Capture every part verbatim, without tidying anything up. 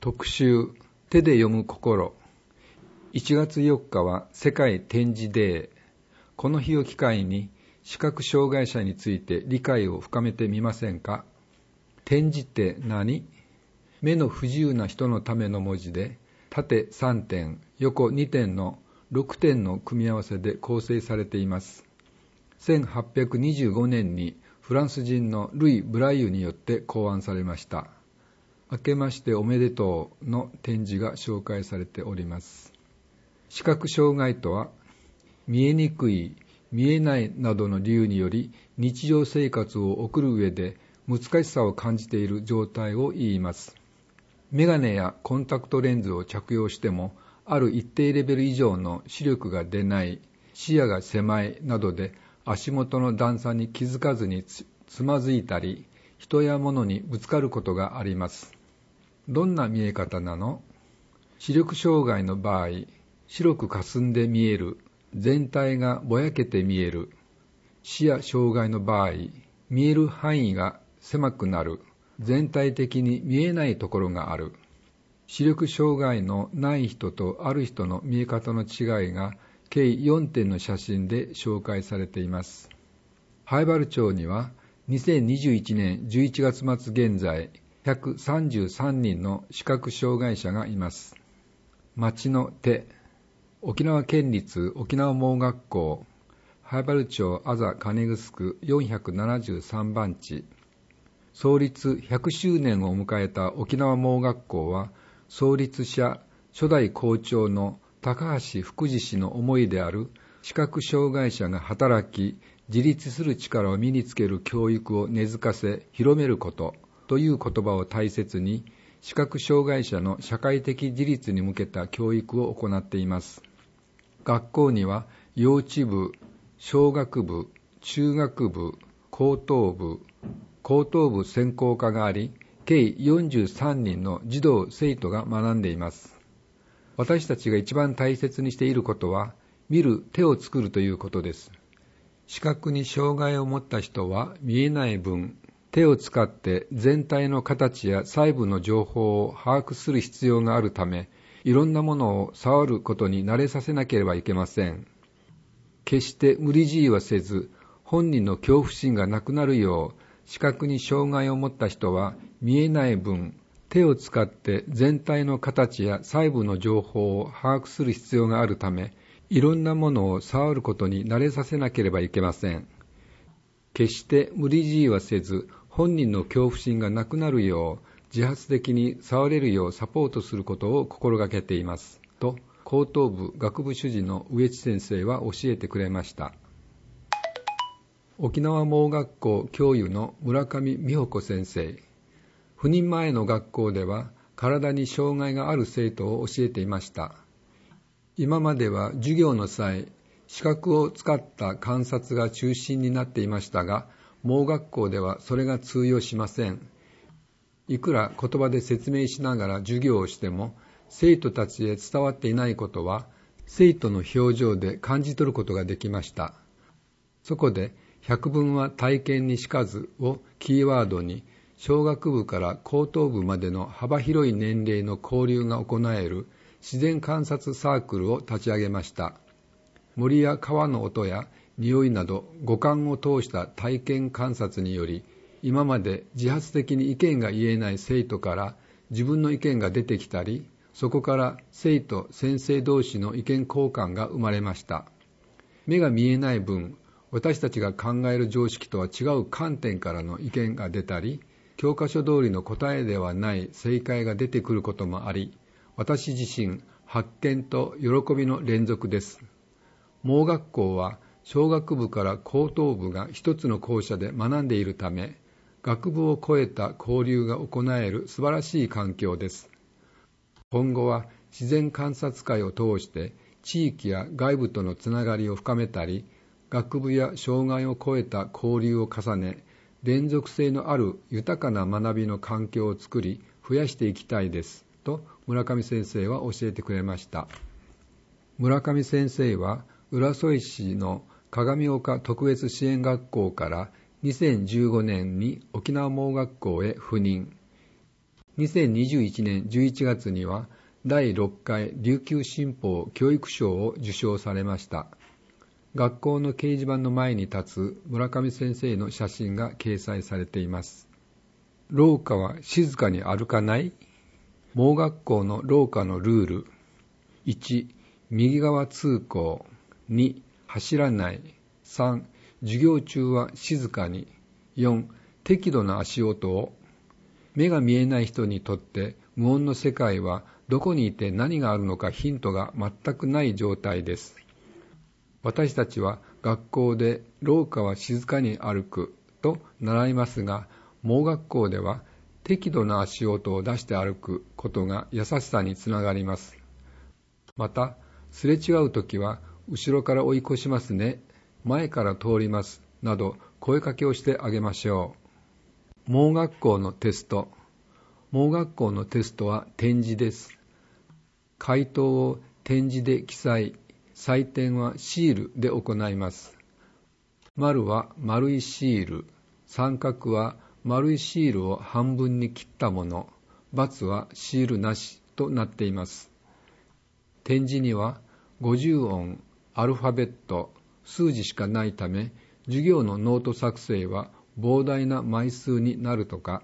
特集手で読む心。いちがつよっかは世界点字デー。この日を機会に視覚障害者について理解を深めてみませんか？点字って何？目の不自由な人のための文字で、縦さんてん、横にてんのろくてんの組み合わせで構成されています。せんはっぴゃくにじゅうごねんにフランス人のルイ・ブライユによって考案されました。明けましておめでとうの点字が紹介されております。視覚障害とは、見えにくい、見えないなどの理由により日常生活を送る上で難しさを感じている状態を言います。メガネやコンタクトレンズを着用しても、ある一定レベル以上の視力が出ない、視野が狭いなどで足元の段差に気づかずに つ, つまずいたり、人や物にぶつかることがあります。どんな見え方なの？視力障害の場合、白く霞んで見える、全体がぼやけて見える。視野障害の場合、見える範囲が狭くなる、全体的に見えないところがある。視力障害のない人とある人の見え方の違いが計よんてんの写真で紹介されています。南風原町にはにせんにじゅういちねんじゅういちがつ末現在ひゃくさんじゅうさんにんの視覚障害者がいます。町の手、沖縄県立沖縄盲学校、南風原町あざ金城よんひゃくななじゅうさんばん地。創立ひゃくしゅうねんを迎えた沖縄盲学校は、創立者初代校長の高橋福次氏の思いである視覚障害者が働き、自立する力を身につける教育を根付かせ、広めることという言葉を大切に、視覚障害者の社会的自立に向けた教育を行っています。学校には幼稚部、小学部、中学部、高等部、高等部専攻科があり、計よんじゅうさんにんの児童生徒が学んでいます。私たちが一番大切にしていることは、見る手を作るということです。視覚に障害を持った人は見えない分、手を使って全体の形や細部の情報を把握する必要があるため、いろんなものを触ることに慣れさせなければいけません。決して無理強いはせず、本人の恐怖心がなくなるよう、視覚に障害を持った人は見えない分、手を使って全体の形や細部の情報を把握する必要があるため、いろんなものを触ることに慣れさせなければいけません。決して無理強いはせず、本人の恐怖心がなくなるよう、自発的に触れるようサポートすることを心がけています。と、高等部学部主事の植地先生は教えてくれました。沖縄盲学校教諭の村上美穂子先生。赴任前の学校では、体に障害がある生徒を教えていました。今までは授業の際、視覚を使った観察が中心になっていましたが、盲学校ではそれが通用しません。いくら言葉で説明しながら授業をしても、生徒たちへ伝わっていないことは、生徒の表情で感じ取ることができました。そこで、百聞は体験にしかずをキーワードに、小学部から高等部までの幅広い年齢の交流が行える自然観察サークルを立ち上げました。森や川の音や匂いなど五感を通した体験観察により、今まで自発的に意見が言えない生徒から自分の意見が出てきたり、そこから生徒、先生同士の意見交換が生まれました。目が見えない分、私たちが考える常識とは違う観点からの意見が出たり、教科書通りの答えではない正解が出てくることもあり、私自身、発見と喜びの連続です。盲学校は小学部から高等部が一つの校舎で学んでいるため、学部を超えた交流が行える素晴らしい環境です。今後は自然観察会を通して地域や外部とのつながりを深めたり、学部や障害を超えた交流を重ね、連続性のある豊かな学びの環境を作り、増やしていきたいです。と村上先生は教えてくれました。村上先生は浦添市の鏡岡特別支援学校からにせんじゅうごねんに沖縄盲学校へ赴任。 にせんにじゅういちねんじゅういちがつにはだいろっかい琉球新報教育賞を受賞されました。学校の掲示板の前に立つ村上先生の写真が掲載されています。廊下は静かに歩かない？盲学校の廊下のルール。いち、右側通行。に、走らない。さん、授業中は静かに。よん、適度な足音を。目が見えない人にとって無音の世界はどこにいて何があるのかヒントが全くない状態です。私たちは学校で廊下は静かに歩くと習いますが、盲学校では適度な足音を出して歩くことが優しさにつながります。また、すれ違うときは後ろから追い越しますね、前から通りますなど声かけをしてあげましょう。盲学校のテスト。盲学校のテストは点字です。回答を点字で記載、採点はシールで行います。丸は丸いシール、三角は丸いシールを半分に切ったもの、×はシールなしとなっています。点字にはごじゅうおん、アルファベット、数字しかないため、授業のノート作成は膨大な枚数になるとか。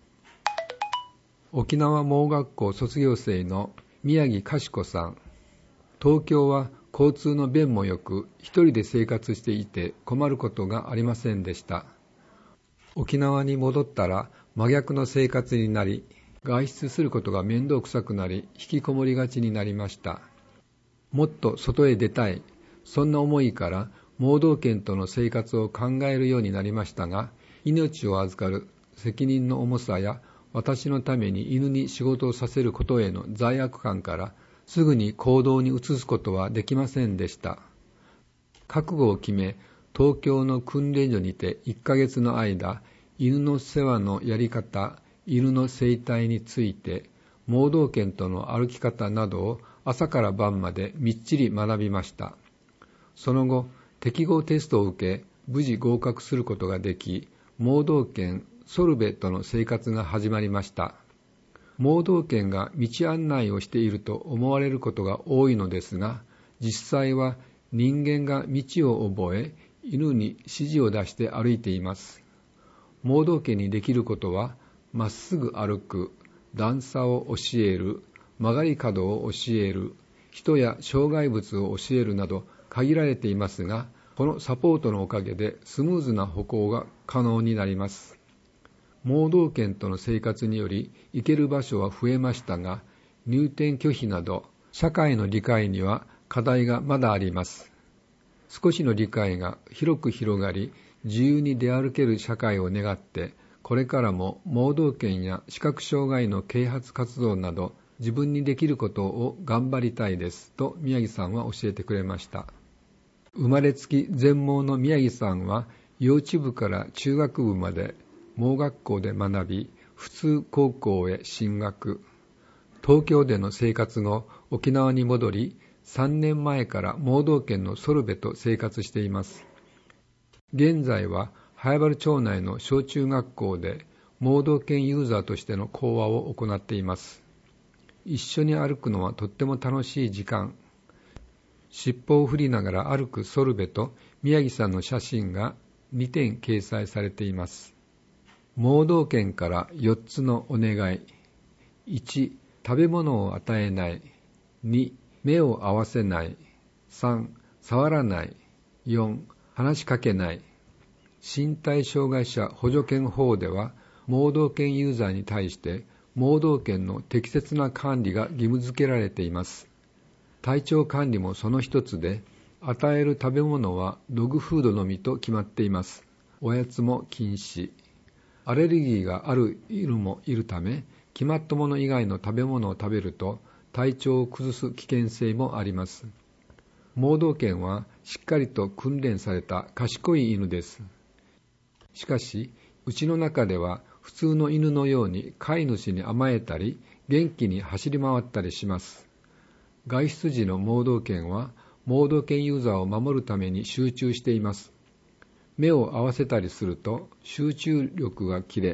沖縄盲学校卒業生の宮城かし子さん。東京は交通の便もよく、一人で生活していて困ることがありませんでした。沖縄に戻ったら真逆の生活になり、外出することが面倒くさくなり、引きこもりがちになりました。もっと外へ出たい、そんな思いから盲導犬との生活を考えるようになりましたが、命を預かる責任の重さや、私のために犬に仕事をさせることへの罪悪感からすぐに行動に移すことはできませんでした。覚悟を決め、東京の訓練所にていっかげつの間、犬の世話のやり方、犬の生態について、盲導犬との歩き方などを朝から晩までみっちり学びました。その後、適合テストを受け、無事合格することができ、盲導犬ソルベとの生活が始まりました。盲導犬が道案内をしていると思われることが多いのですが、実際は人間が道を覚え、犬に指示を出して歩いています。盲導犬にできることは、まっすぐ歩く、段差を教える、曲がり角を教える、人や障害物を教えるなど限られていますが、このサポートのおかげでスムーズな歩行が可能になります。盲導犬との生活により行ける場所は増えましたが、入店拒否など社会の理解には課題がまだあります。少しの理解が広く広がり、自由に出歩ける社会を願って、これからも盲導犬や視覚障害の啓発活動など自分にできることを頑張りたいですと宮城さんは教えてくれました。生まれつき全盲の宮城さんは幼稚部から中学部まで盲学校で学び、普通高校へ進学。東京での生活後、沖縄に戻り、さんねんまえから盲導犬のソルベと生活しています。現在は早原町内の小中学校で盲導犬ユーザーとしての講話を行っています。一緒に歩くのはとっても楽しい時間。尻尾を振りながら歩くソルベと宮城さんの写真がにてん掲載されています。盲導犬からよっつのお願い。いち、食べ物を与えない。に、目を合わせない。さん、触らない。よん、話しかけない。身体障害者補助犬法では、盲導犬ユーザーに対して盲導犬の適切な管理が義務付けられています。体調管理もその一つで、与える食べ物はドッグフードのみと決まっています。おやつも禁止。アレルギーがある犬もいるため、決まったもの以外の食べ物を食べると体調を崩す危険性もあります。盲導犬はしっかりと訓練された賢い犬です。しかし、うちの中では普通の犬のように飼い主に甘えたり、元気に走り回ったりします。外出時の盲導犬は、盲導犬ユーザーを守るために集中しています。目を合わせたりすると集中力が切れ、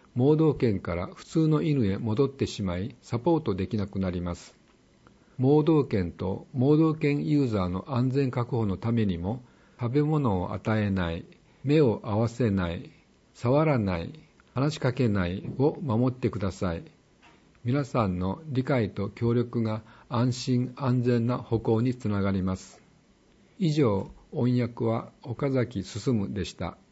盲導犬から普通の犬へ戻ってしまい、サポートできなくなります。盲導犬と盲導犬ユーザーの安全確保のためにも、食べ物を与えない、目を合わせない、触らない、話しかけないを守ってください。皆さんの理解と協力が安心安全な歩行につながります。以上、音訳は岡崎進でした。